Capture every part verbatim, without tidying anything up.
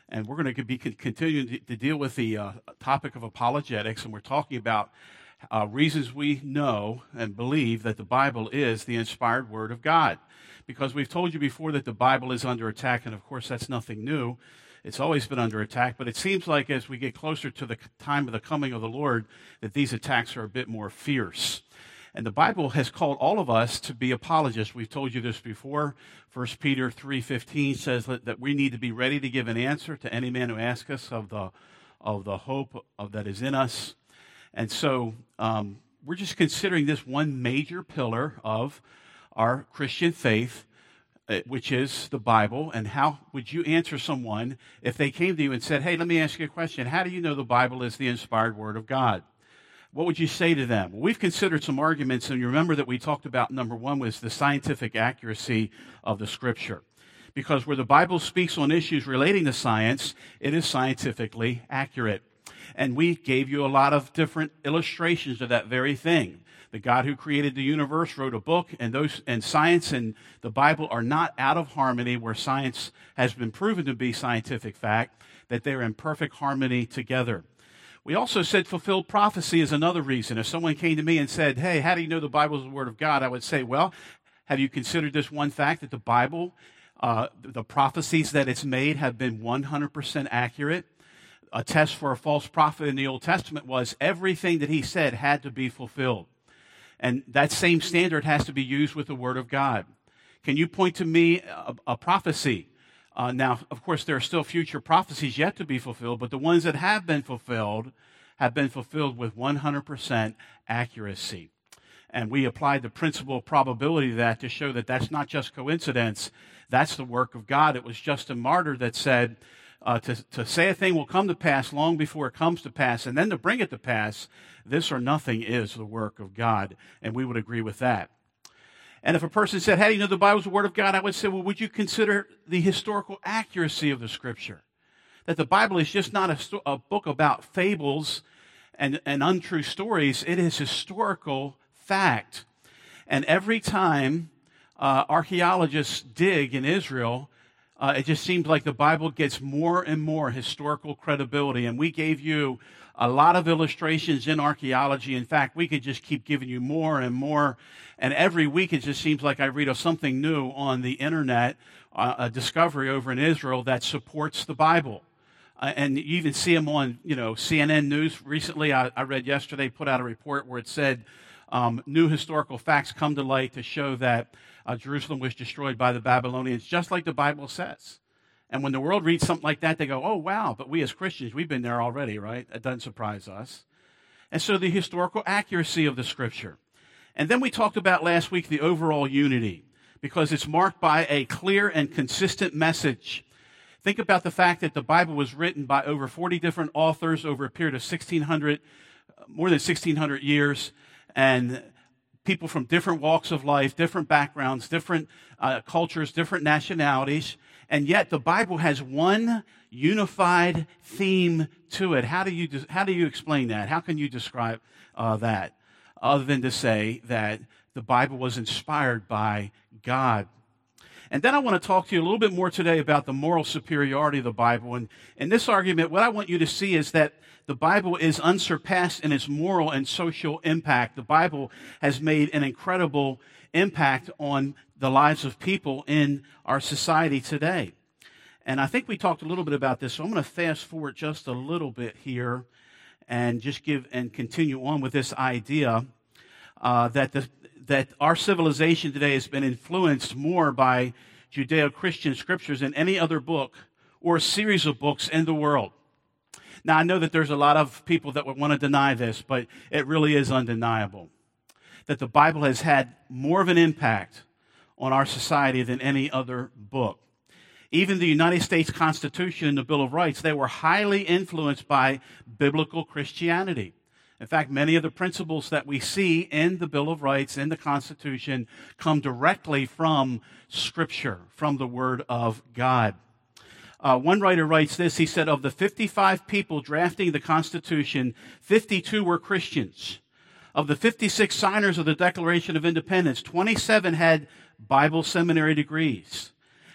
And we're going to be continuing to deal with the uh, topic of apologetics, and we're talking about uh, reasons we know and believe that the Bible is the inspired Word of God. Because we've told you before that the Bible is under attack, and of course that's nothing new. It's always been under attack, but it seems like as we get closer to the time of the coming of the Lord, that these attacks are a bit more fierce. And the Bible has called all of us to be apologists. We've told you this before. First Peter three fifteen says that we need to be ready to give an answer to any man who asks us of the of the hope of that is in us. And so um, we're just considering this one major pillar of our Christian faith, which is the Bible. And how would you answer someone if they came to you and said, hey, let me ask you a question. How do you know the Bible is the inspired Word of God? What would you say to them? Well, we've considered some arguments, and you remember that we talked about number one was the scientific accuracy of the Scripture. Because where the Bible speaks on issues relating to science, it is scientifically accurate. And we gave you a lot of different illustrations of that very thing. The God who created the universe wrote a book, and those and science and the Bible are not out of harmony, where science has been proven to be scientific fact, that they're in perfect harmony together. We also said fulfilled prophecy is another reason. If someone came to me and said, hey, how do you know the Bible is the Word of God? I would say, well, have you considered this one fact that the Bible, uh, the prophecies that it's made have been one hundred percent accurate? A test for a false prophet in the Old Testament was everything that he said had to be fulfilled. And that same standard has to be used with the Word of God. Can you point to me a, a prophecy? Uh, now, of course, there are still future prophecies yet to be fulfilled, but the ones that have been fulfilled have been fulfilled with one hundred percent accuracy. And we applied the principle of probability to that to show that that's not just coincidence. That's the work of God. It was Justin Martyr that said, uh, to, to say a thing will come to pass long before it comes to pass, and then to bring it to pass, this or nothing is the work of God. And we would agree with that. And if a person said, how do you know the Bible is the Word of God? I would say, well, would you consider the historical accuracy of the Scripture? That the Bible is just not a, sto- a book about fables and, and untrue stories. It is historical fact. And every time uh, archaeologists dig in Israel, uh, it just seems like the Bible gets more and more historical credibility. And we gave you a lot of illustrations in archaeology. In fact, we could just keep giving you more and more. And every week it just seems like I read of something new on the internet, uh, a discovery over in Israel that supports the Bible. Uh, and you even see them on, you know, C N N News. Recently, I, I read yesterday, put out a report where it said um, new historical facts come to light to show that uh, Jerusalem was destroyed by the Babylonians, just like the Bible says. And when the world reads something like that, they go, oh, wow, but we as Christians, we've been there already, right? That doesn't surprise us. And so the historical accuracy of the Scripture. And then we talked about last week the overall unity, because it's marked by a clear and consistent message. Think about the fact that the Bible was written by over forty different authors over a period of sixteen hundred, more than sixteen hundred years, and people from different walks of life, different backgrounds, different uh, cultures, different nationalities. And yet the Bible has one unified theme to it. How do you how do you explain that? How can you describe uh, that other than to say that the Bible was inspired by God? And then I want to talk to you a little bit more today about the moral superiority of the Bible. And in this argument, what I want you to see is that the Bible is unsurpassed in its moral and social impact. The Bible has made an incredible impact on the lives of people in our society today. And I think we talked a little bit about this, so I'm going to fast forward just a little bit here and just give and continue on with this idea uh, that the, that our civilization today has been influenced more by Judeo-Christian scriptures than any other book or series of books in the world. Now, I know that there's a lot of people that would want to deny this, but it really is undeniable that the Bible has had more of an impact on our society than any other book. Even the United States Constitution and the Bill of Rights, they were highly influenced by biblical Christianity. In fact, many of the principles that we see in the Bill of Rights, in the Constitution, come directly from Scripture, from the Word of God. Uh, one writer writes this, he said, of the fifty-five people drafting the Constitution, fifty-two were Christians. Of the fifty-six signers of the Declaration of Independence, twenty-seven had Bible seminary degrees.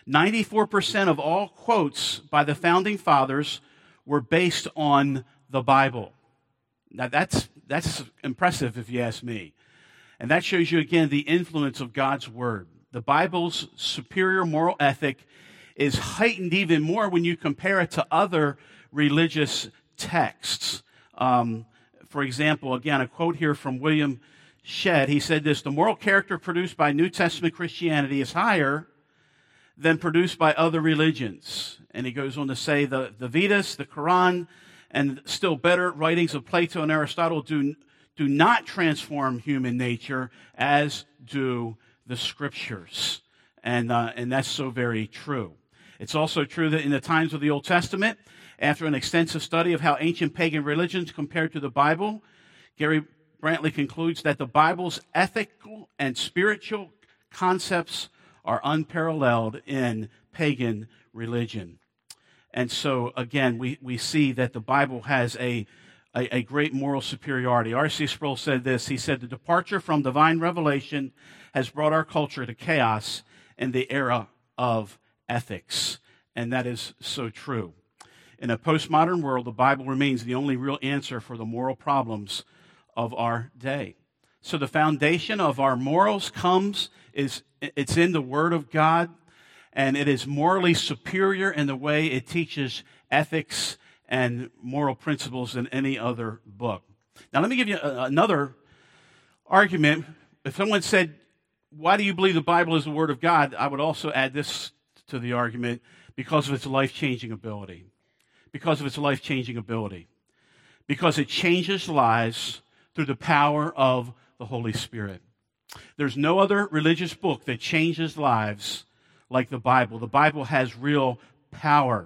ninety-four percent of all quotes by the founding fathers were based on the Bible. Now that's that's impressive if you ask me. And that shows you again the influence of God's Word. The Bible's superior moral ethic is heightened even more when you compare it to other religious texts. Um, for example, again, a quote here from William Shedd. He said this: the moral character produced by New Testament Christianity is higher than produced by other religions. And he goes on to say the, the Vedas, the Quran, and still better writings of Plato and Aristotle do, do not transform human nature as do the Scriptures. And, uh, and that's so very true. It's also true that in the times of the Old Testament, after an extensive study of how ancient pagan religions compared to the Bible, Gary Brantley concludes that the Bible's ethical and spiritual concepts are unparalleled in pagan religion. And so, again, we, we see that the Bible has a, a, a great moral superiority. R C Sproul said this. He said, the departure from divine revelation has brought our culture to chaos in the era of ethics. And that is so true. In a postmodern world, the Bible remains the only real answer for the moral problems of our day. So the foundation of our morals comes, is it's in the Word of God, and it is morally superior in the way it teaches ethics and moral principles than any other book. Now, let me give you a, another argument. If someone said, why do you believe the Bible is the Word of God? I would also add this to the argument: because of its life-changing ability. Because of its life-changing ability. Because it changes lives through the power of the Holy Spirit. There's no other religious book that changes lives like the Bible. The Bible has real power.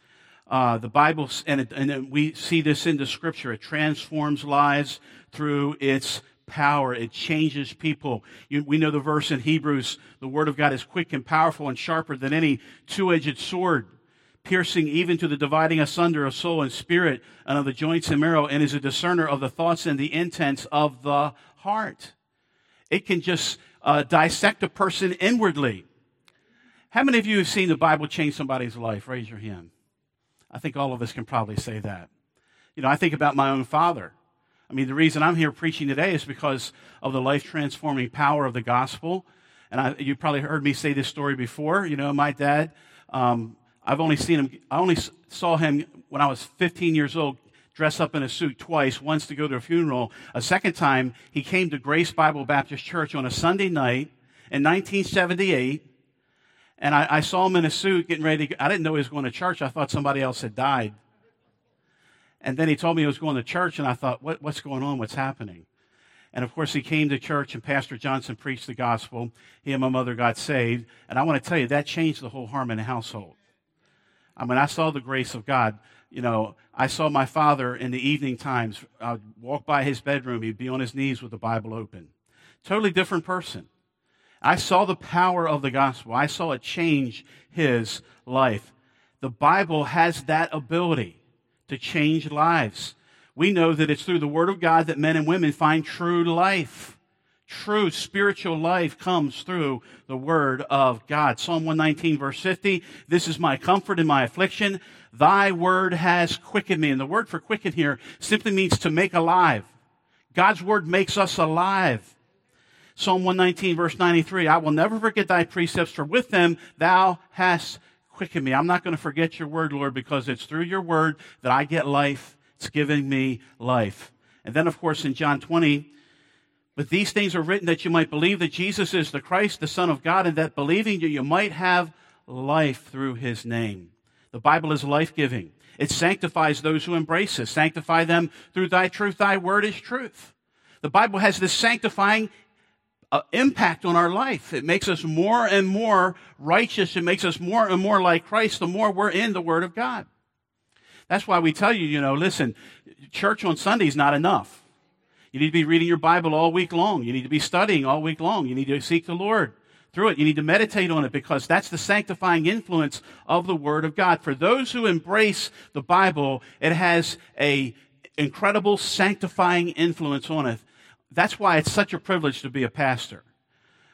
Uh, the Bible, and, it, and we see this in the Scripture, it transforms lives through its power. It changes people. You, we know the verse in Hebrews, the Word of God is quick and powerful and sharper than any two-edged sword, piercing even to the dividing asunder of soul and spirit and of the joints and marrow, and is a discerner of the thoughts and the intents of the heart. It can just uh, dissect a person inwardly. How many of you have seen the Bible change somebody's life? Raise your hand. I think all of us can probably say that. You know, I think about my own father. I mean, the reason I'm here preaching today is because of the life-transforming power of the gospel. And I, you probably heard me say this story before. You know, my dad, um, I've only seen him, I only saw him when I was fifteen years old, dress up in a suit twice, once to go to a funeral. A second time, he came to Grace Bible Baptist Church on a Sunday night in nineteen seventy-eight. And I, I saw him in a suit getting ready to go. I didn't know he was going to church. I thought somebody else had died. And then he told me he was going to church, and I thought, what, what's going on? What's happening? And, of course, he came to church, and Pastor Johnson preached the gospel. He and my mother got saved. And I want to tell you, that changed the whole Harmon household. I mean, I saw the grace of God. You know, I saw my father in the evening times. I would walk by his bedroom. He'd be on his knees with the Bible open. Totally different person. I saw the power of the gospel. I saw it change his life. The Bible has that ability to change lives. We know that it's through the Word of God that men and women find true life. True spiritual life comes through the Word of God. Psalm one nineteen, verse fifty, this is my comfort in my affliction. Thy Word has quickened me. And the word for quicken here simply means to make alive. God's Word makes us alive. Psalm one nineteen, verse ninety-three, I will never forget thy precepts, for with them thou hast quickened me. I'm not going to forget your word, Lord, because it's through your word that I get life. It's giving me life. And then, of course, in John twenty, but these things are written that you might believe that Jesus is the Christ, the Son of God, and that believing you, you might have life through his name. The Bible is life-giving. It sanctifies those who embrace it. Sanctify them through thy truth. Thy word is truth. The Bible has this sanctifying uh, impact on our life. It makes us more and more righteous. It makes us more and more like Christ the more we're in the Word of God. That's why we tell you, you know, listen, church on Sunday is not enough. You need to be reading your Bible all week long. You need to be studying all week long. You need to seek the Lord through it. You need to meditate on it because that's the sanctifying influence of the Word of God. For those who embrace the Bible, it has a incredible sanctifying influence on it. That's why it's such a privilege to be a pastor.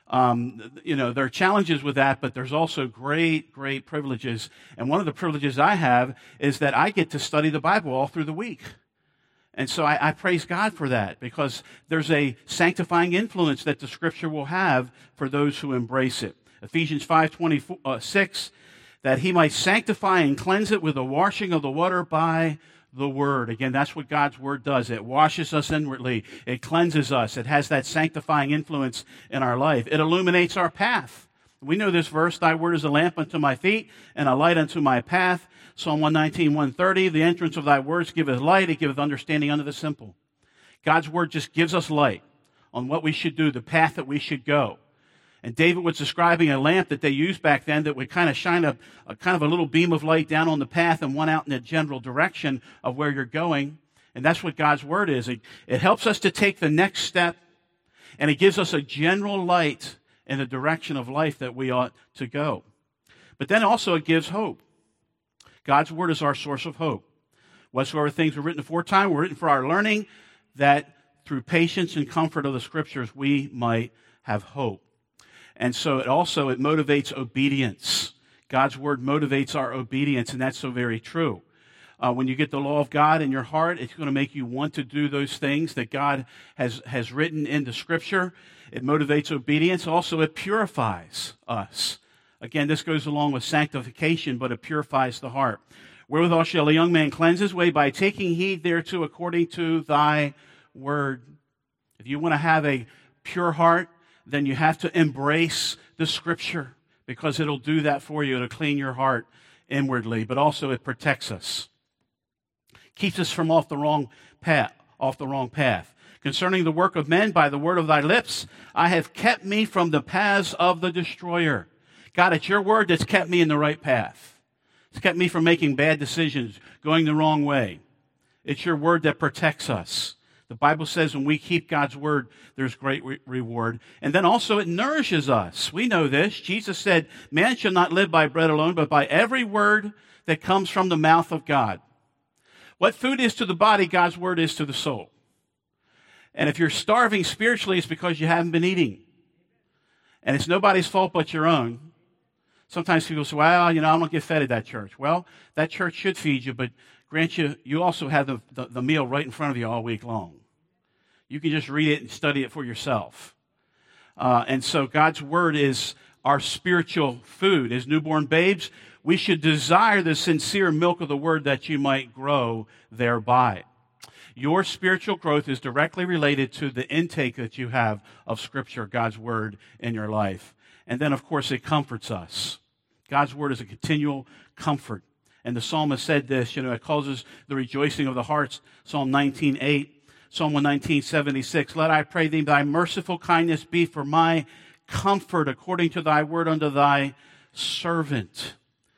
Um, you know, there are challenges with that, but there's also great, great privileges. And one of the privileges I have is that I get to study the Bible all through the week. And so I, I praise God for that, because there's a sanctifying influence that the Scripture will have for those who embrace it. Ephesians five twenty-six, that he might sanctify and cleanse it with the washing of the water by the Word. Again, that's what God's Word does. It washes us inwardly. It cleanses us. It has that sanctifying influence in our life. It illuminates our path. We know this verse, thy word is a lamp unto my feet and a light unto my path. Psalm one nineteen, one thirty, the entrance of thy words giveth light, it giveth understanding unto the simple. God's Word just gives us light on what we should do, the path that we should go. And David was describing a lamp that they used back then that would kind of shine a, a kind of a little beam of light down on the path and one out in the general direction of where you're going. And that's what God's Word is. It, it helps us to take the next step, and it gives us a general light in the direction of life that we ought to go. But then also it gives hope. God's Word is our source of hope. Whatsoever things were written aforetime were written for our learning, that through patience and comfort of the Scriptures we might have hope. And so it also, it motivates obedience. God's Word motivates our obedience, and that's so very true. Uh, when you get the law of God in your heart, it's going to make you want to do those things that God has, has written in the Scripture. It motivates obedience. Also, it purifies us. Again, this goes along with sanctification, but it purifies the heart. Wherewithal shall a young man cleanse his way? By taking heed thereto according to thy word. If you want to have a pure heart, then you have to embrace the Scripture, because it'll do that for you. It'll clean your heart inwardly, but also it protects us. Keeps us from off the wrong path, off the wrong path. Concerning the work of men, by the word of thy lips, I have kept me from the paths of the destroyer. God, it's your word that's kept me in the right path. It's kept me from making bad decisions, going the wrong way. It's your word that protects us. The Bible says when we keep God's word, there's great re- reward. And then also it nourishes us. We know this. Jesus said, man shall not live by bread alone, but by every word that comes from the mouth of God. What food is to the body, God's word is to the soul. And if you're starving spiritually, it's because you haven't been eating. And it's nobody's fault but your own. Sometimes people say, well, you know, I don't get fed at that church. Well, that church should feed you, but grant you, you also have the, the, the meal right in front of you all week long. You can just read it and study it for yourself. Uh, and so God's word is our spiritual food. As newborn babes, we should desire the sincere milk of the word that you might grow thereby. Your spiritual growth is directly related to the intake that you have of Scripture, God's word, in your life. And then, of course, it comforts us. God's word is a continual comfort. And the psalmist said this, you know, it causes the rejoicing of the hearts. Psalm nineteen eight. Psalm one nineteen, seventy-six, let I pray thee, thy merciful kindness be for my comfort according to thy word unto thy servant.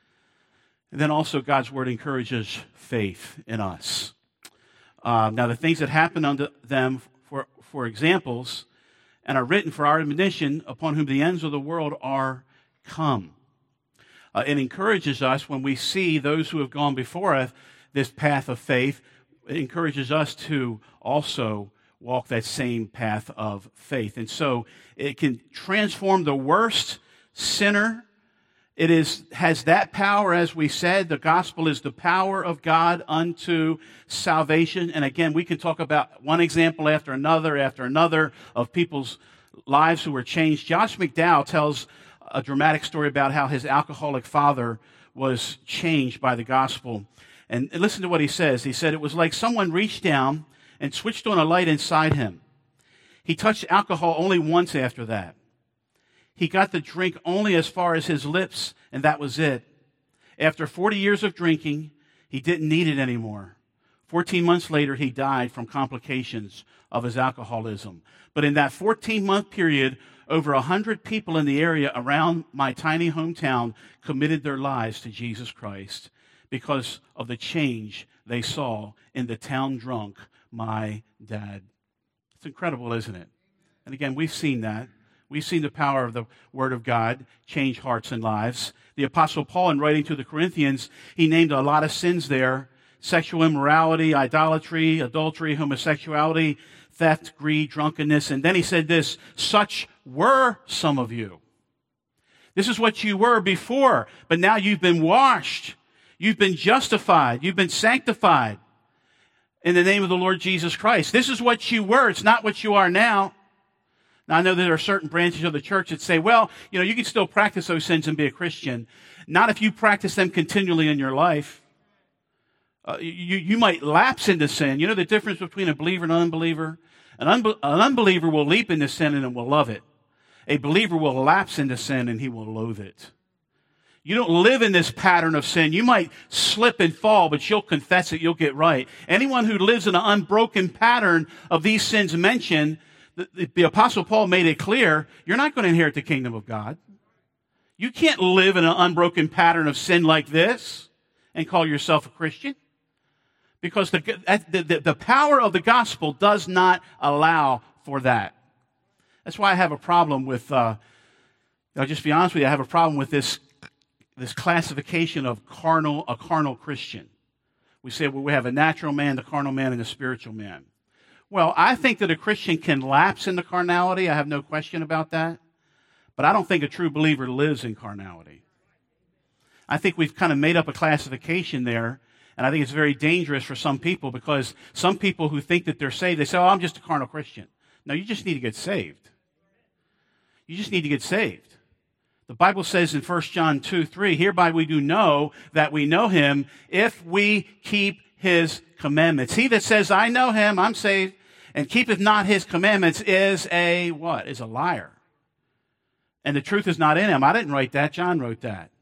And then also God's word encourages faith in us. Uh, now the things that happen unto them for, for examples and are written for our admonition, upon whom the ends of the world are come. Uh, it encourages us when we see those who have gone before us this path of faith. It encourages us to also walk that same path of faith. And so it can transform the worst sinner. It is has that power, as we said. The gospel is the power of God unto salvation. And again, we can talk about one example after another after another of people's lives who were changed. Josh McDowell tells a dramatic story about how his alcoholic father was changed by the gospel. And listen to what he says. He said, it was like someone reached down and switched on a light inside him. He touched alcohol only once after that. He got the drink only as far as his lips, and that was it. After forty years of drinking, he didn't need it anymore. fourteen months later, he died from complications of his alcoholism. But in that fourteen-month period, over one hundred people in the area around my tiny hometown committed their lives to Jesus Christ because of the change they saw in the town drunk, my dad. It's incredible, isn't it? And again, we've seen that. We've seen the power of the Word of God change hearts and lives. The Apostle Paul, in writing to the Corinthians, he named a lot of sins there: sexual immorality, idolatry, adultery, homosexuality, theft, greed, drunkenness. And then he said this, such were some of you. This is what you were before, but now you've been washed. You've been justified. You've been sanctified in the name of the Lord Jesus Christ. This is what you were. It's not what you are now. Now, I know there are certain branches of the church that say, well, you know, you can still practice those sins and be a Christian. Not if you practice them continually in your life. Uh, you, you might lapse into sin. You know the difference between a believer and an unbeliever? An, unbe- an unbeliever will leap into sin and will love it. A believer will lapse into sin and he will loathe it. You don't live in this pattern of sin. You might slip and fall, but you'll confess it, you'll get right. Anyone who lives in an unbroken pattern of these sins mentioned, the, the, the Apostle Paul made it clear, you're not going to inherit the kingdom of God. You can't live in an unbroken pattern of sin like this and call yourself a Christian. Because the, the, the power of the gospel does not allow for that. That's why I have a problem with, uh, I'll just be honest with you, I have a problem with this this classification of carnal, a carnal Christian. We say, well, we have a natural man, the carnal man, and a spiritual man. Well, I think that a Christian can lapse into carnality. I have no question about that. But I don't think a true believer lives in carnality. I think we've kind of made up a classification there, and I think it's very dangerous for some people because some people who think that they're saved, they say, oh, I'm just a carnal Christian. No, you just need to get saved. You just need to get saved. The Bible says in First John two three, hereby we do know that we know him if we keep his commandments. He that says, I know him, I'm saved, and keepeth not his commandments is a what? Is a liar. And the truth is not in him. I didn't write that. John wrote that.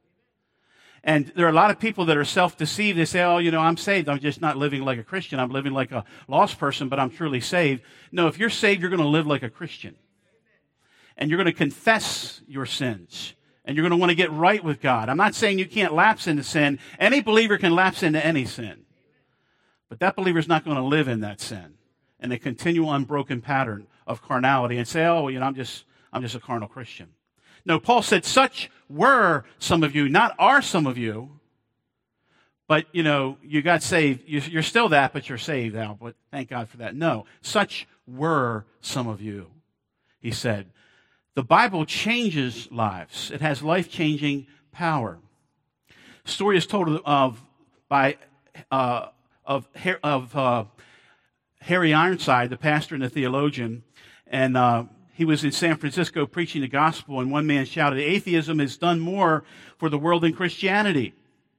And there are a lot of people that are self-deceived. They say, oh, you know, I'm saved. I'm just not living like a Christian. I'm living like a lost person, but I'm truly saved. No, if you're saved, you're going to live like a Christian. And you're going to confess your sins. And you're going to want to get right with God. I'm not saying you can't lapse into sin. Any believer can lapse into any sin. But that believer is not going to live in that sin. And a continual unbroken pattern of carnality and say, oh, you know, I'm just, I'm just a carnal Christian. No, Paul said, such were some of you, not are some of you. But, you know, you got saved. You're still that, but you're saved now. But thank God for that. No, such were some of you, he said. The Bible changes lives. It has life-changing power. The story is told of by uh, of of uh, Harry Ironside, the pastor and the theologian, and uh, he was in San Francisco preaching the gospel, and one man shouted, "Atheism has done more for the world than Christianity."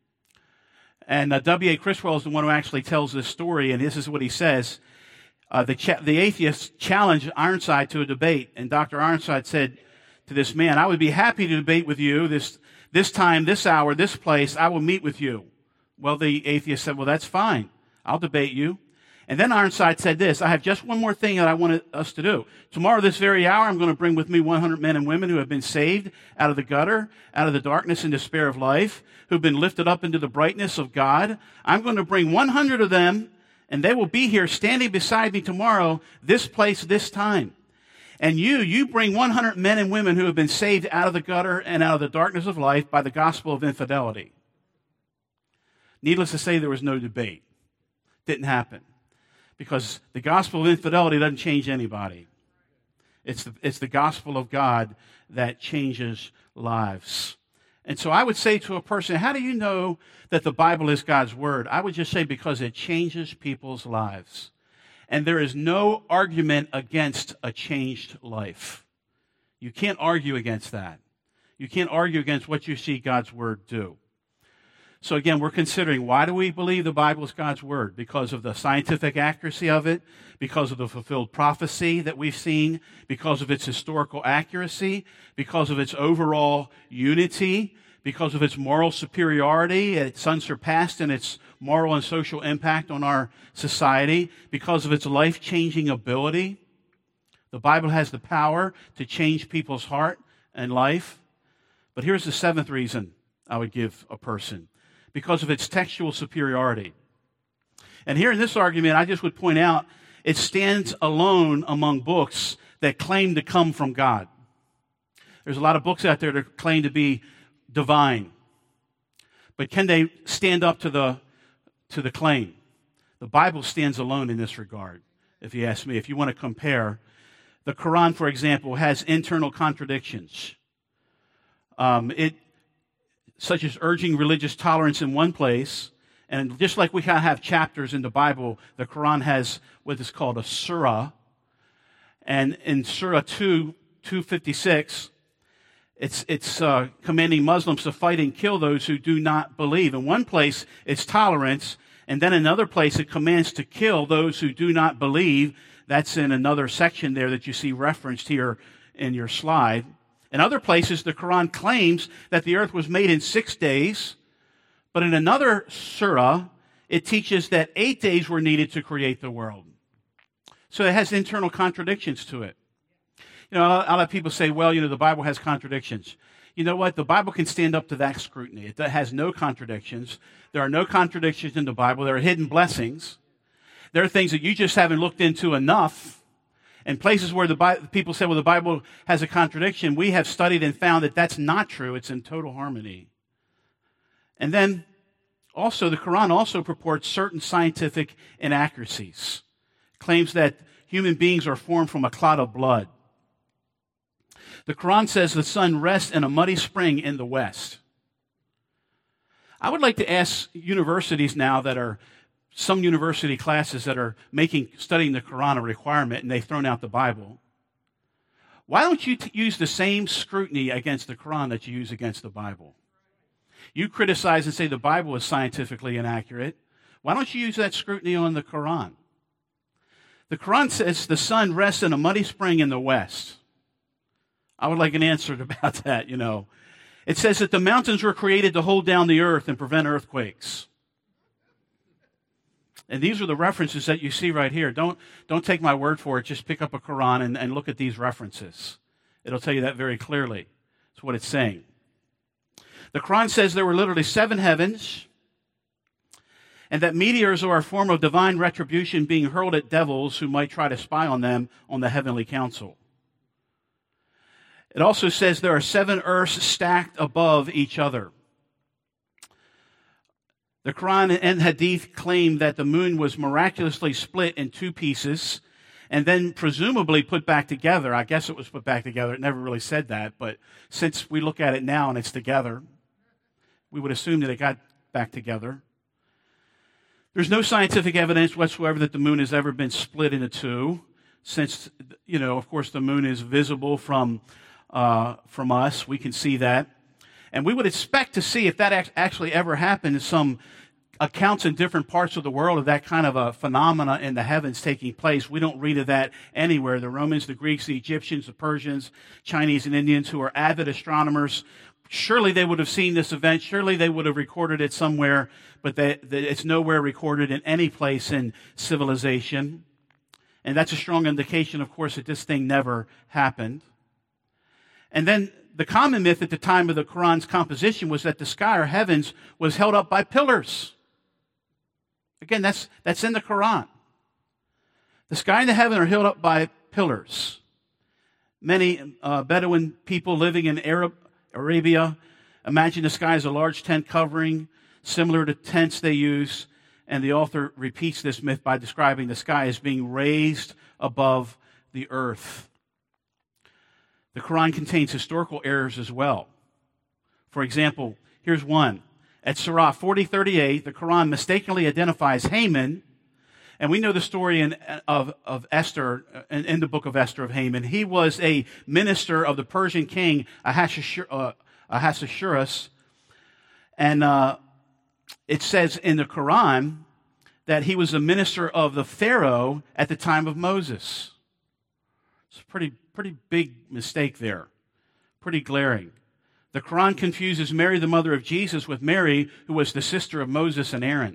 And uh, W A Criswell is the one who actually tells this story, and this is what he says. Uh, the, cha- the atheist challenged Ironside to a debate, and Doctor Ironside said to this man, I would be happy to debate with you this, this time, this hour, this place. I will meet with you. Well, the atheist said, well, that's fine. I'll debate you. And then Ironside said this, I have just one more thing that I want us to do. Tomorrow, this very hour, I'm going to bring with me one hundred men and women who have been saved out of the gutter, out of the darkness and despair of life, who've been lifted up into the brightness of God. I'm going to bring one hundred of them, and they will be here standing beside me tomorrow, this place, this time. And you, you bring one hundred men and women who have been saved out of the gutter and out of the darkness of life by the gospel of infidelity. Needless to say, there was no debate. Didn't happen. Because the gospel of infidelity doesn't change anybody. It's the, it's the gospel of God that changes lives. And so I would say to a person, how do you know that the Bible is God's word? I would just say because it changes people's lives. And there is no argument against a changed life. You can't argue against that. You can't argue against what you see God's word do. So again, we're considering, why do we believe the Bible is God's word? Because of the scientific accuracy of it, because of the fulfilled prophecy that we've seen, because of its historical accuracy, because of its overall unity, because of its moral superiority, it's unsurpassed in its moral and social impact on our society, because of its life-changing ability. The Bible has the power to change people's heart and life. But here's the seventh reason I would give a person. Because of its textual superiority. And here in this argument, I just would point out, it stands alone among books that claim to come from God. There's a lot of books out there that claim to be divine. But can they stand up to the, to the claim? The Bible stands alone in this regard. if you ask me, if you want to compare. The Quran, for example, has internal contradictions. Um, it, such as urging religious tolerance in one place, and just like we kind of have chapters in the Bible, the Quran has what is called a surah. And in Surah two, two fifty-six, it's, it's uh, commanding Muslims to fight and kill those who do not believe. In one place, it's tolerance, and then in another place, it commands to kill those who do not believe. That's in another section there that you see referenced here in your slide. In other places, the Quran claims that the earth was made in six days, but in another surah, it teaches that eight days were needed to create the world. So it has internal contradictions to it. You know, a lot of people say, well, you know, the Bible has contradictions. You know what? The Bible can stand up to that scrutiny. It has no contradictions. There are no contradictions in the Bible. There are hidden blessings. There are things that you just haven't looked into enough. And places where the Bible, people say, well, the Bible has a contradiction, we have studied and found that that's not true. It's in total harmony. And then also, the Quran also purports certain scientific inaccuracies. Claims that human beings are formed from a clot of blood. The Quran says the sun rests in a muddy spring in the west. I would like to ask universities now that are, some university classes that are making studying the Quran a requirement and they've thrown out the Bible. Why don't you t- use the same scrutiny against the Quran that you use against the Bible? You criticize and say the Bible is scientifically inaccurate. Why don't you use that scrutiny on the Quran? The Quran says the sun rests in a muddy spring in the west. I would like an answer about that, you know. It says that the mountains were created to hold down the earth and prevent earthquakes. And these are the references that you see right here. Don't, don't take my word for it. Just pick up a Quran and, and look at these references. It'll tell you that very clearly. That's what it's saying. The Quran says there were literally seven heavens, and that meteors are a form of divine retribution being hurled at devils who might try to spy on them on the heavenly council. It also says there are seven earths stacked above each other. The Quran and Hadith claim that the moon was miraculously split in two pieces and then presumably put back together. I guess it was put back together. It never really said that, but since we look at it now and it's together, we would assume that it got back together. There's no scientific evidence whatsoever that the moon has ever been split into two, since, you know, of course, the moon is visible from uh, from us. We can see that. And we would expect to see, if that actually ever happened, some accounts in different parts of the world of that kind of a phenomena in the heavens taking place. We don't read of that anywhere. The Romans, the Greeks, the Egyptians, the Persians, Chinese, and Indians, who are avid astronomers, surely they would have seen this event. Surely they would have recorded it somewhere, but they, they, it's nowhere recorded in any place in civilization. And that's a strong indication, of course, that this thing never happened. And then the common myth at the time of the Quran's composition was that the sky or heavens was held up by pillars. Again, that's, that's in the Quran. The sky and the heaven are held up by pillars. Many uh, Bedouin people living in Arab, Arabia imagine the sky as a large tent covering, similar to tents they use, and the author repeats this myth by describing the sky as being raised above the earth. The Quran contains historical errors as well. For example, here's one. At Surah forty thirty-eight, the Quran mistakenly identifies Haman, and we know the story in, of, of Esther, in, in the book of Esther of Haman. He was a minister of the Persian king Ahasuerus, uh, and uh, it says in the Quran that he was a minister of the Pharaoh at the time of Moses. It's a pretty, pretty big mistake there, pretty glaring. The Quran confuses Mary, the mother of Jesus, with Mary, who was the sister of Moses and Aaron.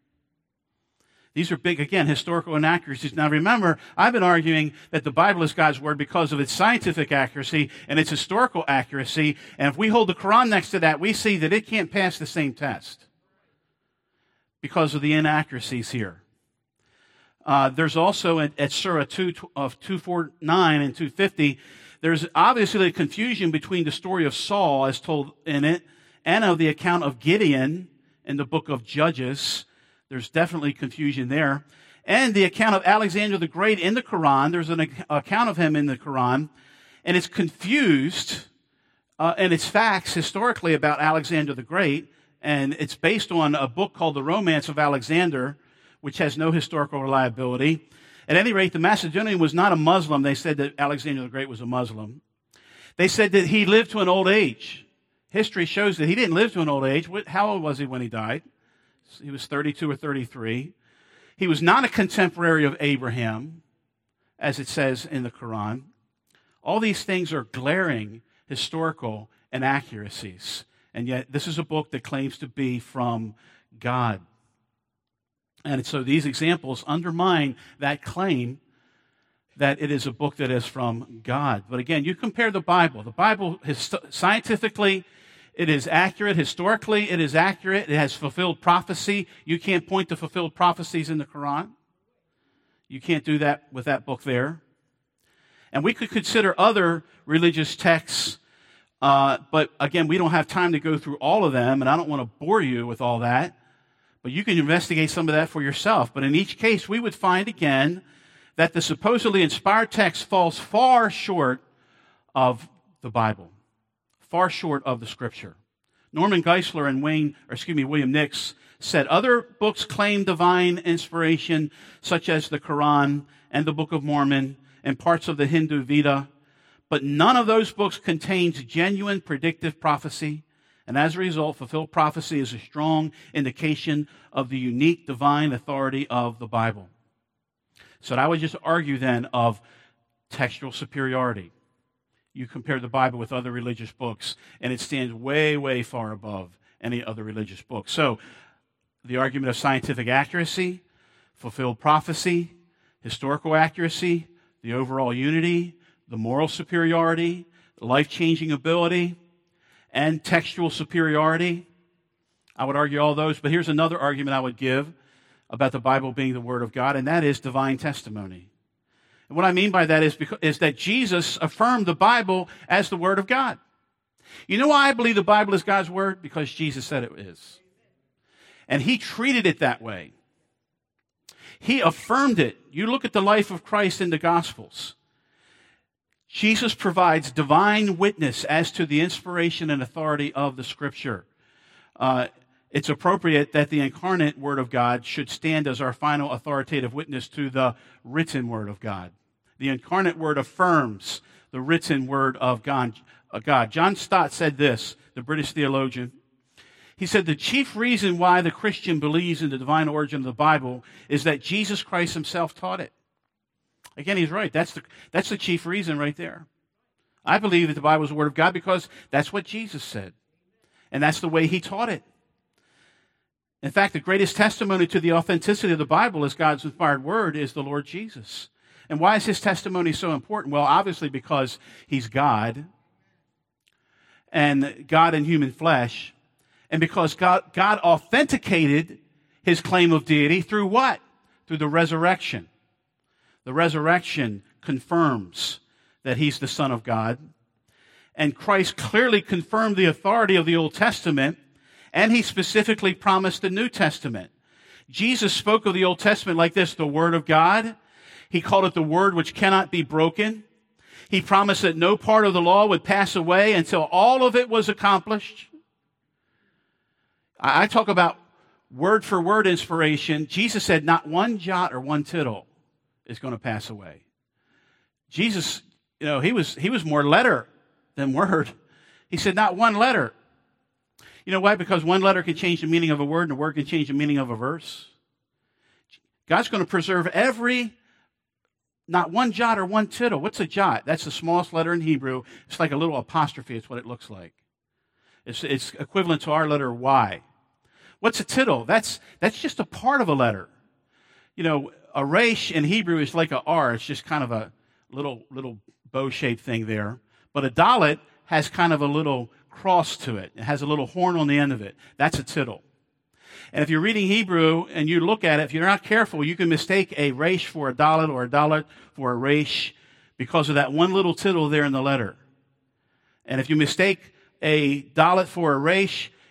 These are big, again, historical inaccuracies. Now remember, I've been arguing that the Bible is God's Word because of its scientific accuracy and its historical accuracy. And if we hold the Quran next to that, we see that it can't pass the same test because of the inaccuracies here. Uh, there's also at, at Surah two of two forty-nine and two fifty, there's obviously a confusion between the story of Saul as told in it and of the account of Gideon in the book of Judges. there's definitely confusion there. And the account of Alexander the Great in the Quran, there's an account of him in the Quran, and it's confused, uh, and it's facts historically about Alexander the Great, and it's based on a book called The Romance of Alexander, which has no historical reliability. At any rate, the Macedonian was not a Muslim. They said that Alexander the Great was a Muslim. They said that he lived to an old age. History shows that he didn't live to an old age. How old was he when he died? He was thirty-two or thirty-three. He was not a contemporary of Abraham, as it says in the Quran. All these things are glaring historical inaccuracies. And yet, this is a book that claims to be from God. And so these examples undermine that claim that it is a book that is from God. But again, you compare the Bible. The Bible, is scientifically, it is accurate. Historically, it is accurate. It has fulfilled prophecy. You can't point to fulfilled prophecies in the Quran. You can't do that with that book there. And we could consider other religious texts, uh, but again, we don't have time to go through all of them, and I don't want to bore you with all that. But you can investigate some of that for yourself. But in each case, we would find again that the supposedly inspired text falls far short of the Bible, far short of the Scripture. Norman Geisler and Wayne, or excuse me, William Nix said other books claim divine inspiration, such as the Quran and the Book of Mormon and parts of the Hindu Veda, but none of those books contains genuine predictive prophecy. And as a result, fulfilled prophecy is a strong indication of the unique divine authority of the Bible. So I would just argue then of textual superiority. You compare the Bible with other religious books, and it stands way, way far above any other religious book. So the argument of scientific accuracy, fulfilled prophecy, historical accuracy, the overall unity, the moral superiority, the life-changing ability, and textual superiority. I would argue all those, but here's another argument I would give about the Bible being the Word of God, and that is divine testimony. And what I mean by that is, because, is that Jesus affirmed the Bible as the Word of God. You know why I believe the Bible is God's Word? Because Jesus said it is. And He treated it that way. He affirmed it. You look at the life of Christ in the Gospels. Jesus provides divine witness as to the inspiration and authority of the Scripture. Uh, it's appropriate that the incarnate Word of God should stand as our final authoritative witness to the written Word of God. The incarnate Word affirms the written Word of God. John Stott said this, the British theologian. He said, the chief reason why the Christian believes in the divine origin of the Bible is that Jesus Christ himself taught it. Again, he's right. That's the, that's the chief reason right there. I believe that the Bible is the Word of God because that's what Jesus said. And that's the way he taught it. In fact, the greatest testimony to the authenticity of the Bible as God's inspired Word is the Lord Jesus. And why is his testimony so important? Well, obviously because he's God, and God in human flesh, and because God, God authenticated his claim of deity through what? Through the resurrection. The resurrection confirms that he's the Son of God. And Christ clearly confirmed the authority of the Old Testament, and he specifically promised the New Testament. Jesus spoke of the Old Testament like this, the Word of God. He called it the Word which cannot be broken. He promised that no part of the law would pass away until all of it was accomplished. I talk about word for word inspiration. Jesus said not one jot or one tittle is going to pass away. Jesus, you know, he was he was more letter than word. He said not one letter. You know why? Because one letter can change the meaning of a word, and a word can change the meaning of a verse. God's going to preserve every, not one jot or one tittle. What's a jot? That's the smallest letter in Hebrew. It's like a little apostrophe. It's what it looks like. It's, it's equivalent to our letter Y. What's a tittle? That's, that's just a part of a letter. You know, a resh in Hebrew is like a R. It's just kind of a little, little bow-shaped thing there. But a dalet has kind of a little cross to it. It has a little horn on the end of it. That's a tittle. And if you're reading Hebrew and you look at it, if you're not careful, you can mistake a resh for a dalet or a dalet for a resh because of that one little tittle there in the letter. And if you mistake a dalet for a resh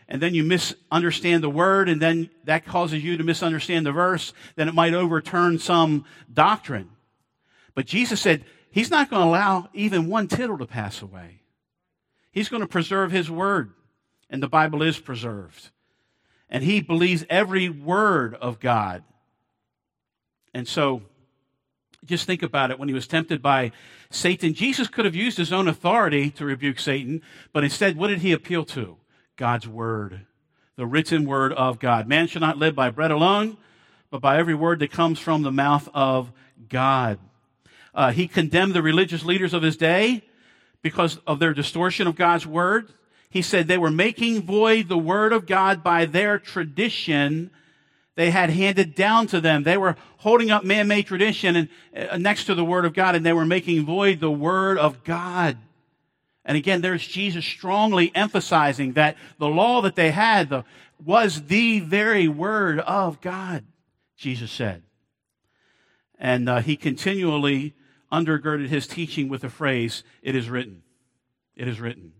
and then you misunderstand the word, and then that causes you to misunderstand the verse, then it might overturn some doctrine. But Jesus said he's not going to allow even one tittle to pass away. He's going to preserve his word, and the Bible is preserved. And he believes every word of God. And so, just think about it. When he was tempted by Satan, Jesus could have used his own authority to rebuke Satan, but instead, what did he appeal to? God's word, the written word of God. Man shall not live by bread alone, but by every word that comes from the mouth of God. Uh, he condemned the religious leaders of his day because of their distortion of God's word. He said they were making void the word of God by their tradition they had handed down to them. They were holding up man-made tradition and uh, next to the word of God, and they were making void the word of God. And again, there's Jesus strongly emphasizing that the law that they had the, was the very word of God, Jesus said. And uh, he continually undergirded his teaching with the phrase, "It is written." It is written.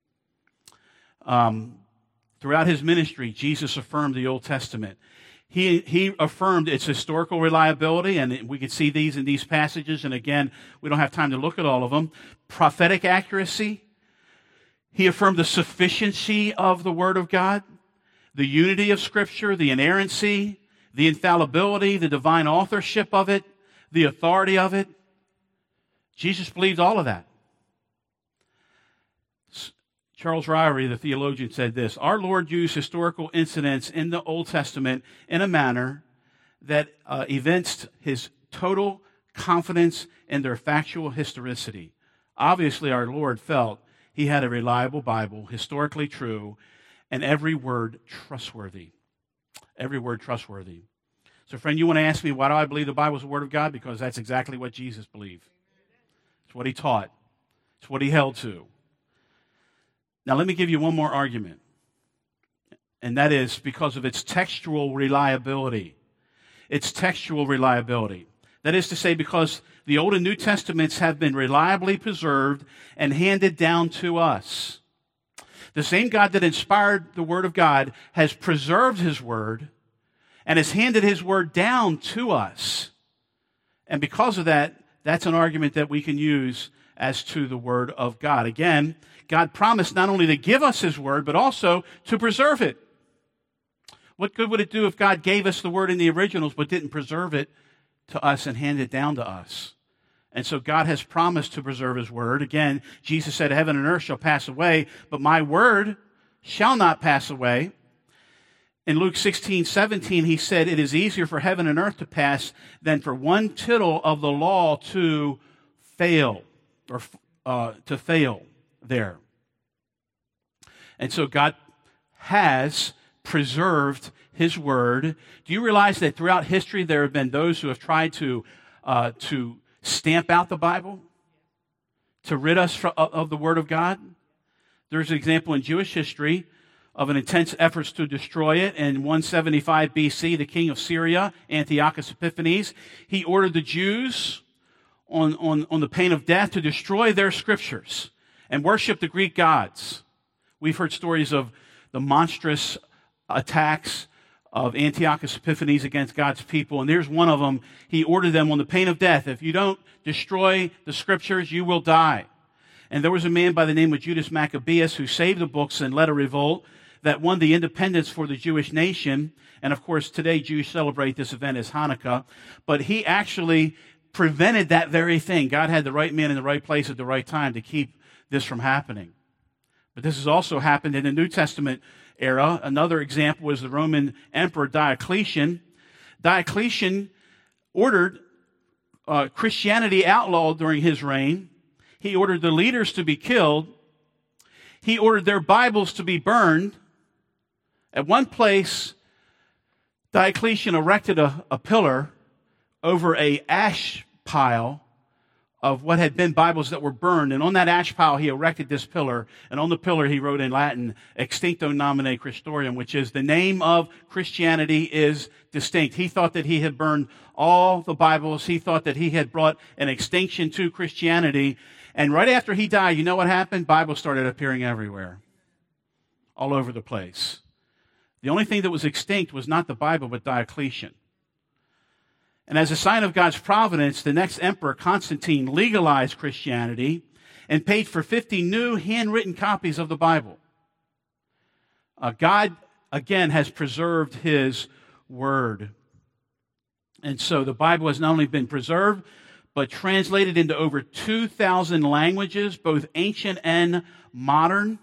Um, throughout his ministry, Jesus affirmed the Old Testament. He, he affirmed its historical reliability, and we can see these in these passages. And again, we don't have time to look at all of them. Prophetic accuracy. He affirmed the sufficiency of the Word of God, the unity of Scripture, the inerrancy, the infallibility, the divine authorship of it, the authority of it. Jesus believed all of that. Charles Ryrie, the theologian, said this: our Lord used historical incidents in the Old Testament in a manner that uh, evinced his total confidence in their factual historicity. Obviously, our Lord felt he had a reliable Bible, historically true, and every word trustworthy. Every word trustworthy. So, friend, you want to ask me, why do I believe the Bible is the Word of God? Because that's exactly what Jesus believed. It's what he taught. It's what he held to. Now, let me give you one more argument, and that is because of its textual reliability. Its textual reliability. That is to say, because the Old and New Testaments have been reliably preserved and handed down to us. The same God that inspired the Word of God has preserved his Word and has handed his Word down to us. And because of that, that's an argument that we can use as to the Word of God. Again, God promised not only to give us his Word, but also to preserve it. What good would it do if God gave us the Word in the originals, but didn't preserve it to us and hand it down to us? And so God has promised to preserve his Word. Again, Jesus said, heaven and earth shall pass away, but my Word shall not pass away. In Luke sixteen seventeen, he said, it is easier for heaven and earth to pass than for one tittle of the law to fail, or uh, to fail there. And so God has preserved his Word. Do you realize that throughout history there have been those who have tried to uh, to stamp out the Bible, to rid us from, of the Word of God? There's an example in Jewish history of an intense efforts to destroy it. In one seventy-five B C, the king of Syria, Antiochus Epiphanes, he ordered the Jews on, on, on the pain of death to destroy their scriptures and worship the Greek gods. We've heard stories of the monstrous attacks of Antiochus Epiphanes against God's people, and there's one of them. He ordered them on the pain of death, if you don't destroy the scriptures, you will die. And there was a man by the name of Judas Maccabeus who saved the books and led a revolt that won the independence for the Jewish nation. And of course, today Jews celebrate this event as Hanukkah. But he actually prevented that very thing. God had the right man in the right place at the right time to keep this from happening. But this has also happened in the New Testament era. Another example was the Roman Emperor Diocletian. Diocletian ordered uh, Christianity outlawed during his reign. He ordered the leaders to be killed. He ordered their Bibles to be burned. At one place, Diocletian erected a, a pillar over a ash pile of what had been Bibles that were burned. And on that ash pile, he erected this pillar. And on the pillar, he wrote in Latin, Extincto nomine Christorium, which is the name of Christianity is distinct. He thought that he had burned all the Bibles. He thought that he had brought an extinction to Christianity. And right after he died, you know what happened? Bibles started appearing everywhere. all over the place. The only thing that was extinct was not the Bible, but Diocletian. And as a sign of God's providence, the next emperor, Constantine, legalized Christianity and paid for fifty new handwritten copies of the Bible. Uh, God, again, has preserved his word. And so the Bible has not only been preserved, but translated into over two thousand languages, both ancient and modern.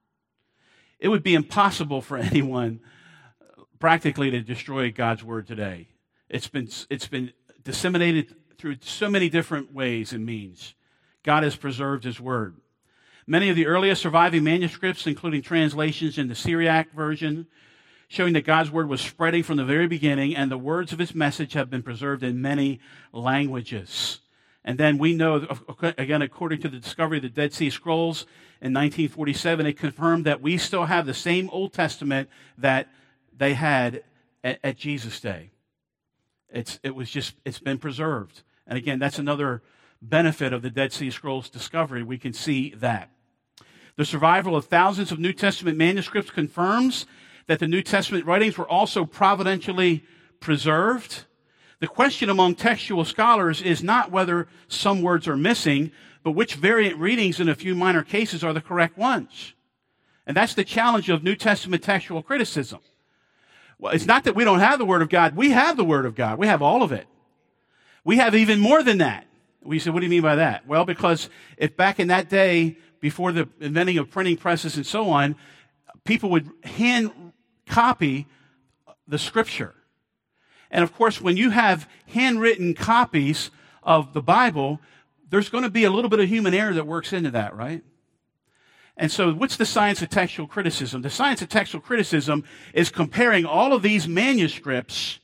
It would be impossible for anyone practically to destroy God's word today. It's been, it's been disseminated through so many different ways and means. God has preserved his word. Many of the earliest surviving manuscripts, including translations in the Syriac version, showing that God's word was spreading from the very beginning, and the words of his message have been preserved in many languages. And then we know, again, according to the discovery of the Dead Sea Scrolls in nineteen forty-seven, it confirmed that we still have the same Old Testament that they had at, at Jesus' day. It's, it was just, it's been preserved. And again, that's another benefit of the Dead Sea Scrolls discovery. We can see that. The survival of thousands of New Testament manuscripts confirms that the New Testament writings were also providentially preserved. The question among textual scholars is not whether some words are missing, but which variant readings in a few minor cases are the correct ones. And that's the challenge of New Testament textual criticism. Well, it's not that we don't have the Word of God. We have the Word of God. We have all of it. We have even more than that. We said, what do you mean by that? Well, because if back in that day, before the inventing of printing presses and so on, people would hand copy the Scripture. And of course, when you have handwritten copies of the Bible, there's going to be a little bit of human error that works into that, right? And so what's the science of textual criticism? The science of textual criticism is comparing all of these manuscripts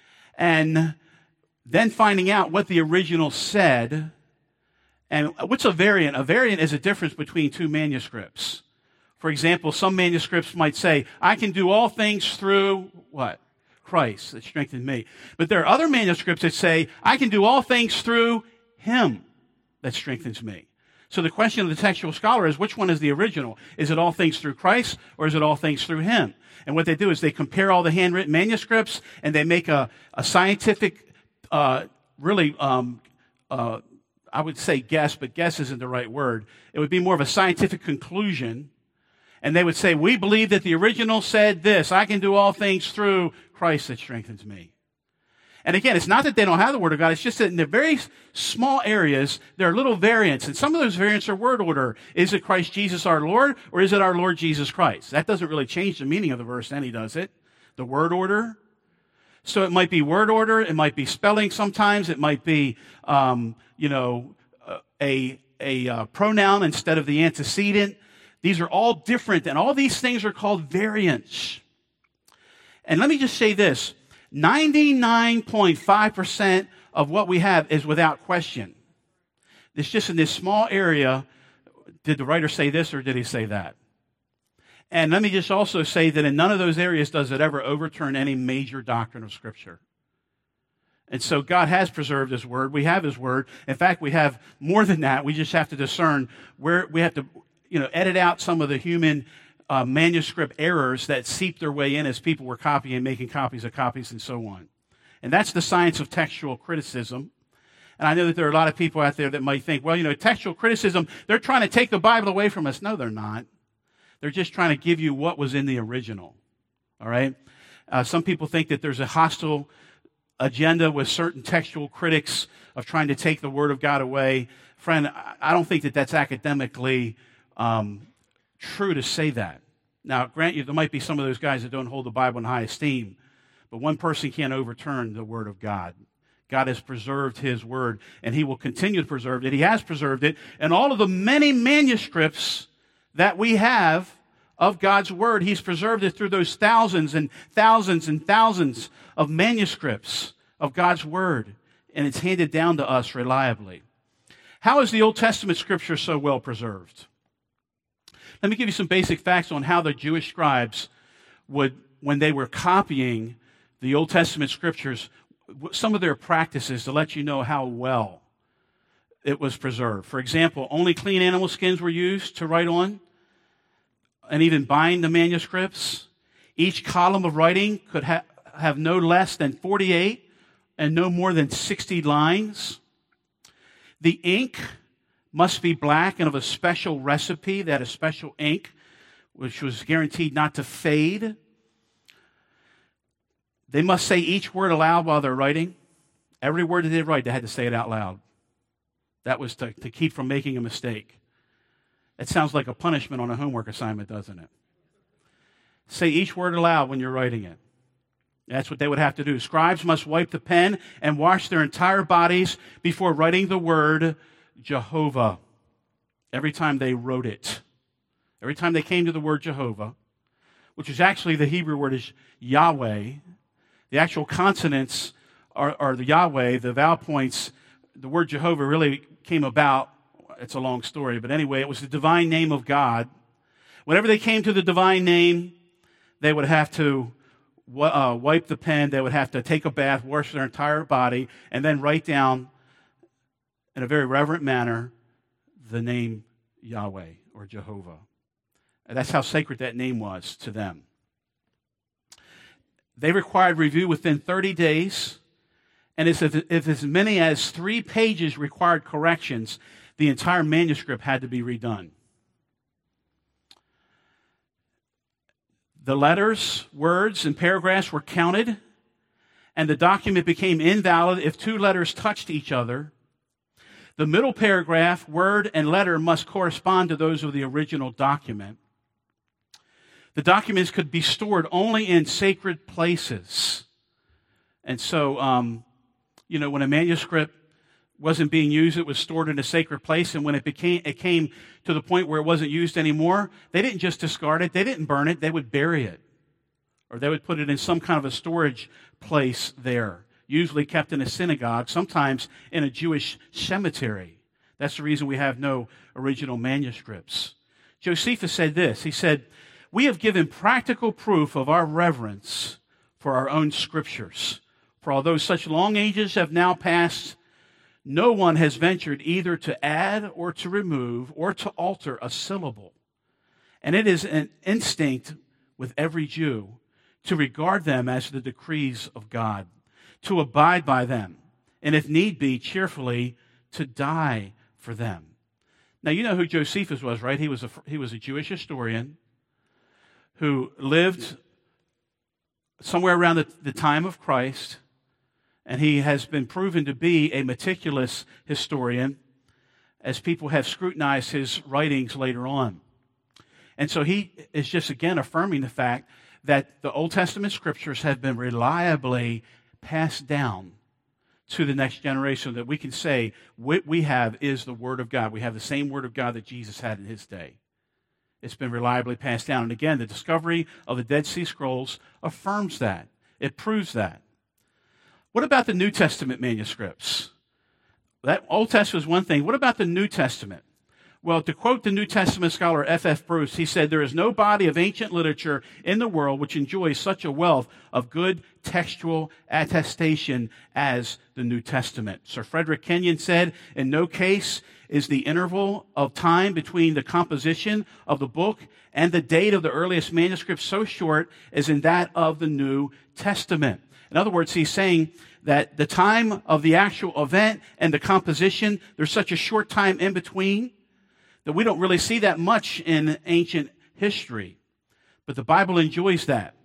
and then finding out what the original said. And what's a variant? A variant is a difference between two manuscripts. For example, some manuscripts might say, I can do all things through what? Christ that strengthened me. But there are other manuscripts that say, I can do all things through him that strengthens me. So the question of the textual scholar is, which one is the original? Is it all things through Christ, or is it all things through him? And what they do is they compare all the handwritten manuscripts, and they make a, a scientific, uh, really, um, uh, I would say guess, but guess isn't the right word. It would be more of a scientific conclusion. And they would say, we believe that the original said this, I can do all things through Christ that strengthens me. And again, it's not that they don't have the Word of God, it's just that in the very small areas, there are little variants. And some of those variants are word order. Is it Christ Jesus our Lord, or is it our Lord Jesus Christ? That doesn't really change the meaning of the verse any, does it? The word order. So it might be word order, it might be spelling sometimes, it might be, um, you know, a, a uh, pronoun instead of the antecedent. These are all different, and all these things are called variants. And let me just say this. ninety-nine point five percent of what we have is without question. It's just in this small area, did the writer say this or did he say that? And let me just also say that in none of those areas does it ever overturn any major doctrine of Scripture. And so God has preserved his word. We have his word. In fact, we have more than that. We just have to discern where we have to, you know, edit out some of the human uh, manuscript errors that seep their way in as people were copying, making copies of copies and so on. And that's the science of textual criticism. And I know that there are a lot of people out there that might think, well, you know, textual criticism, they're trying to take the Bible away from us. No, they're not. They're just trying to give you what was in the original. All right? Uh, some people think that there's a hostile agenda with certain textual critics of trying to take the Word of God away. Friend, I don't think that that's academically um, true to say that. Now, grant you, there might be some of those guys that don't hold the Bible in high esteem, but one person can't overturn the Word of God. God has preserved his word, and he will continue to preserve it. He has preserved it. And all of the many manuscripts that we have of God's word, he's preserved it through those thousands and thousands and thousands of manuscripts of God's word, and it's handed down to us reliably. How is the Old Testament scripture so well preserved? Let me give you some basic facts on how the Jewish scribes would, when they were copying the Old Testament scriptures, some of their practices to let you know how well it was preserved. For example, only clean animal skins were used to write on. and even bind the manuscripts. Each column of writing could ha- have no less than forty-eight and no more than sixty lines. The ink must be black and of a special recipe, that a special ink, which was guaranteed not to fade. They must say each word aloud while they're writing. Every word that they write, they had to say it out loud. That was to, to keep from making a mistake. It sounds like a punishment on a homework assignment, doesn't it? Say each word aloud when you're writing it. That's what they would have to do. Scribes must wipe the pen and wash their entire bodies before writing the word Jehovah. Every time they wrote it. Every time they came to the word Jehovah, which is actually the Hebrew word is Yahweh. The actual consonants are, are the Yahweh, the vowel points. The word Jehovah really came about. It's a long story, but anyway, it was the divine name of God. Whenever they came to the divine name, they would have to uh, wipe the pen. They would have to take a bath, wash their entire body, and then write down in a very reverent manner the name Yahweh or Jehovah. And that's how sacred that name was to them. They required review within thirty days, and if, if as many as three pages required corrections, the entire manuscript had to be redone. The letters, words, and paragraphs were counted, and the document became invalid if two letters touched each other. The middle paragraph, word, and letter must correspond to those of the original document. The documents could be stored only in sacred places. And so, um, you know, when a manuscript wasn't being used, it was stored in a sacred place. And when it became, it came to the point where it wasn't used anymore, they didn't just discard it. They didn't burn it. They would bury it. Or they would put it in some kind of a storage place there, usually kept in a synagogue, sometimes in a Jewish cemetery. That's the reason we have no original manuscripts. Josephus said this. He said, "We have given practical proof of our reverence for our own scriptures. For although such long ages have now passed, no one has ventured either to add or to remove or to alter a syllable. And it is an instinct with every Jew to regard them as the decrees of God, to abide by them, and if need be, cheerfully to die for them." Now, you know who Josephus was, right? He was a, he was a Jewish historian who lived somewhere around the, the time of Christ, and he has been proven to be a meticulous historian as people have scrutinized his writings later on. And so he is just again affirming the fact that the Old Testament scriptures have been reliably passed down to the next generation, that we can say what we have is the Word of God. We have the same Word of God that Jesus had in his day. It's been reliably passed down. And again, the discovery of the Dead Sea Scrolls affirms that. It proves that. What about the New Testament manuscripts? That Old Testament is one thing. What about the New Testament? Well, to quote the New Testament scholar F F Bruce, he said, "There is no body of ancient literature in the world which enjoys such a wealth of good textual attestation as the New Testament." Sir Frederick Kenyon said, "In no case is the interval of time between the composition of the book and the date of the earliest manuscript so short as in that of the New Testament." In other words, he's saying that the time of the actual event and the composition, there's such a short time in between that we don't really see that much in ancient history. But the Bible enjoys that.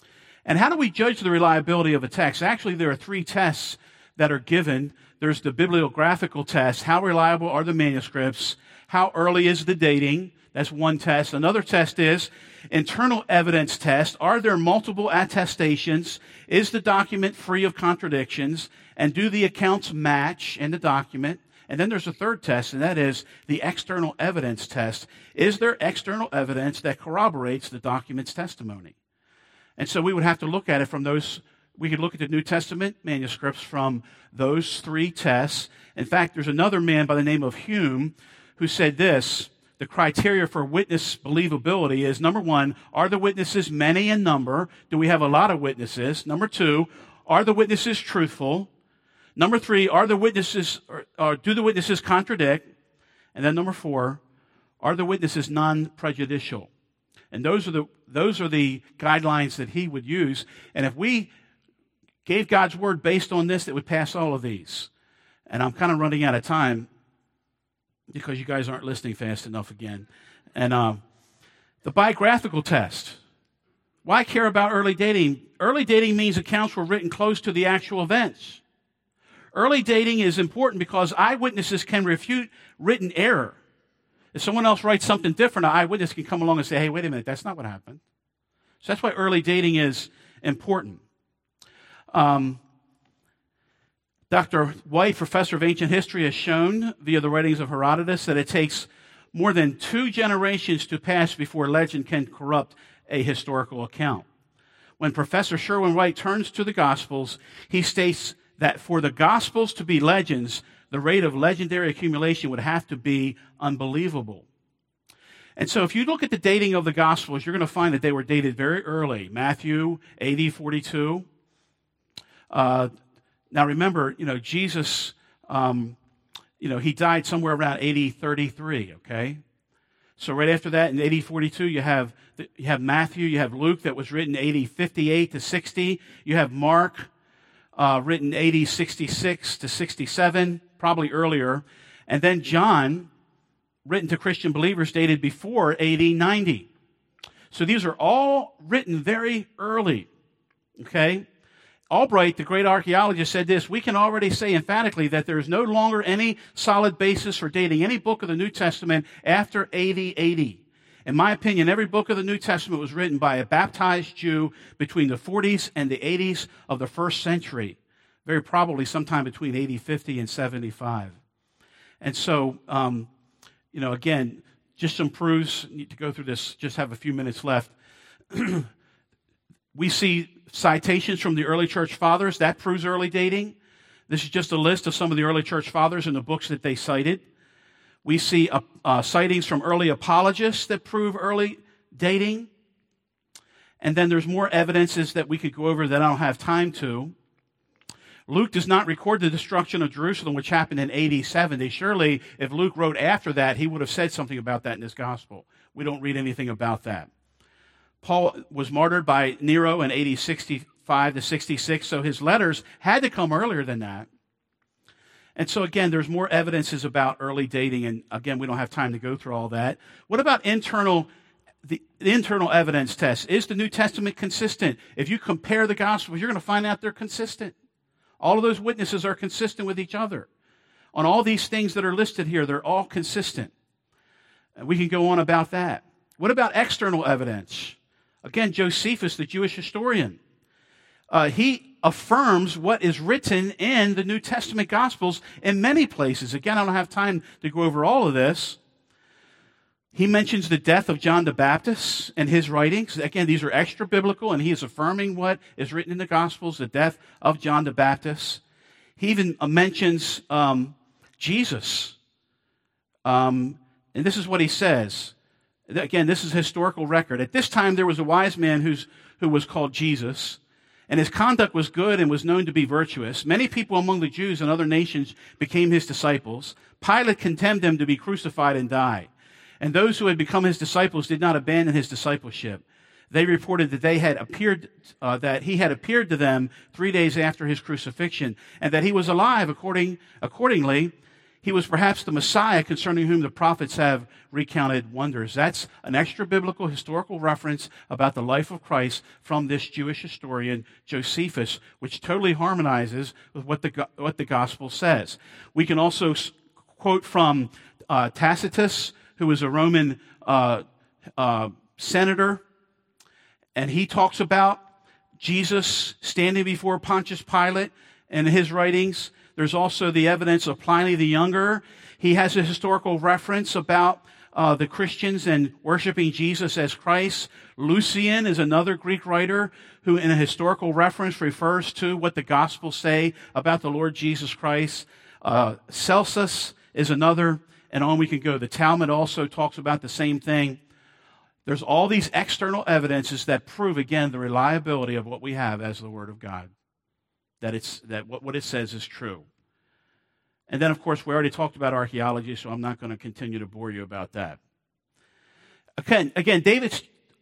And how do we judge the reliability of a text? Actually, there are three tests that are given. There's the bibliographical test. How reliable are the manuscripts? How early is the dating? That's one test. Another test is internal evidence test. Are there multiple attestations? Is the document free of contradictions? And do the accounts match in the document? And then there's a third test, and that is the external evidence test. Is there external evidence that corroborates the document's testimony? And so we would have to look at it from those. We could look at the New Testament manuscripts from those three tests. In fact, there's another man by the name of Hume who said this: the criteria for witness believability is, number one, are the witnesses many in number? Do we have a lot of witnesses? Number two, are the witnesses truthful? Number three, are the witnesses, or, or do the witnesses contradict? And then number four, are the witnesses non-prejudicial? And those are the those are the guidelines that he would use. And if we gave God's word based on this, it would pass all of these. And I'm kind of running out of time because you guys aren't listening fast enough again. And um, the biographical test. Why care about early dating? Early dating means accounts were written close to the actual events. Early dating is important because eyewitnesses can refute written error. If someone else writes something different, an eyewitness can come along and say, hey, wait a minute, that's not what happened. So that's why early dating is important. Um, Doctor White, professor of ancient history, has shown via the writings of Herodotus that it takes more than two generations to pass before legend can corrupt a historical account. When Professor Sherwin White turns to the Gospels, he states that for the Gospels to be legends, the rate of legendary accumulation would have to be unbelievable. And so if you look at the dating of the Gospels, you're going to find that they were dated very early. Matthew, A D forty-two. Uh, now remember, you know, Jesus, um, you know, he died somewhere around A D thirty-three, okay? So right after that, in A D forty-two, you have you have Matthew, you have Luke that was written A D fifty-eight to sixty. You have Mark, uh, written A D sixty-six to sixty-seven, probably earlier. And then John, written to Christian believers, dated before A D ninety. So these are all written very early, okay? Albright, the great archaeologist, said this: we can already say emphatically that there is no longer any solid basis for dating any book of the New Testament after A D eighty. In my opinion, every book of the New Testament was written by a baptized Jew between the forties and the eighties of the first century, very probably sometime between A D fifty and seventy-five. And so, um, you know, again, just some proofs. I need to go through this, just have a few minutes left. We see citations from the early church fathers. That proves early dating. This is just a list of some of the early church fathers and the books that they cited. We see uh, uh, sightings from early apologists that prove early dating. And then there's more evidences that we could go over that I don't have time to. Luke does not record the destruction of Jerusalem, which happened in A D seventy. Surely, if Luke wrote after that, he would have said something about that in his gospel. We don't read anything about that. Paul was martyred by Nero in A D sixty-five to sixty-six, so his letters had to come earlier than that. And so again, there's more evidences about early dating, and again, we don't have time to go through all that. What about internal, the, the internal evidence test? Is the New Testament consistent? If you compare the Gospels, you're going to find out they're consistent. All of those witnesses are consistent with each other. On all these things that are listed here, they're all consistent. And we can go on about that. What about external evidence? Again, Josephus, the Jewish historian, uh, he affirms what is written in the New Testament Gospels in many places. Again, I don't have time to go over all of this. He mentions the death of John the Baptist in his writings. Again, these are extra biblical, and he is affirming what is written in the Gospels, the death of John the Baptist. He even mentions um, Jesus. Um, and this is what he says. Again, this is a historical record. At this time, there was a wise man who's, who was called Jesus, and his conduct was good and was known to be virtuous. Many people among the Jews and other nations became his disciples. Pilate condemned him to be crucified and die. And those who had become his disciples did not abandon his discipleship. They reported that they had appeared, uh, that he had appeared to them three days after his crucifixion, and that he was alive. According, accordingly, he was perhaps the Messiah concerning whom the prophets have recounted wonders. That's an extra biblical historical reference about the life of Christ from this Jewish historian, Josephus, which totally harmonizes with what the, what the gospel says. We can also quote from uh, Tacitus, who was a Roman uh, uh, senator, and he talks about Jesus standing before Pontius Pilate in his writings. There's also the evidence of Pliny the Younger. He has a historical reference about uh, the Christians and worshiping Jesus as Christ. Lucian is another Greek writer who in a historical reference refers to what the Gospels say about the Lord Jesus Christ. Uh, Celsus is another, and on we can go. The Talmud also talks about the same thing. There's all these external evidences that prove, again, the reliability of what we have as the Word of God. That it's that what, what it says is true. And then, of course, we already talked about archaeology, so I'm not going to continue to bore you about that. Again, again, David's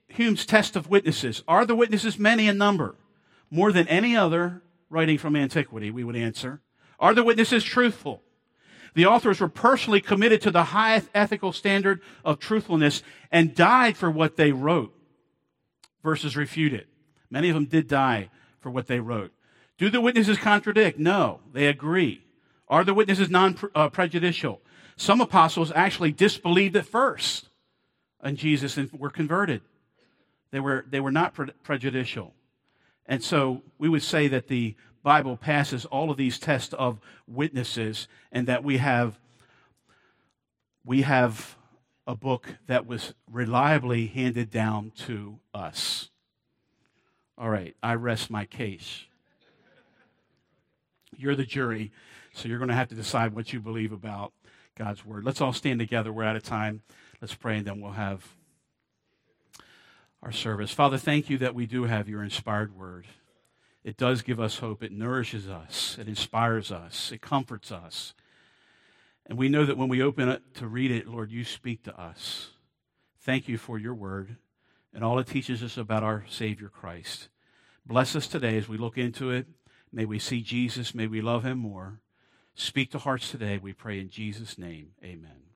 Hume's test of witnesses. Are the witnesses many in number? More than any other writing from antiquity, we would answer. Are the witnesses truthful? The authors were personally committed to the highest ethical standard of truthfulness and died for what they wrote versus refute it. Many of them did die for what they wrote. Do the witnesses contradict? No, they agree. Are the witnesses non-prejudicial? Some apostles actually disbelieved at first in Jesus and were converted. They were, they were not pre- prejudicial. And so we would say that the Bible passes all of these tests of witnesses, and that we have, we have a book that was reliably handed down to us. All right, I rest my case. You're the jury, so you're going to have to decide what you believe about God's word. Let's all stand together. We're out of time. Let's pray, and then we'll have our service. Father, thank you that we do have your inspired word. It does give us hope. It nourishes us. It inspires us. It comforts us. And we know that when we open it to read it, Lord, you speak to us. Thank you for your word and all it teaches us about our Savior Christ. Bless us today as we look into it. May we see Jesus. May we love him more. Speak to hearts today, we pray in Jesus' name. Amen.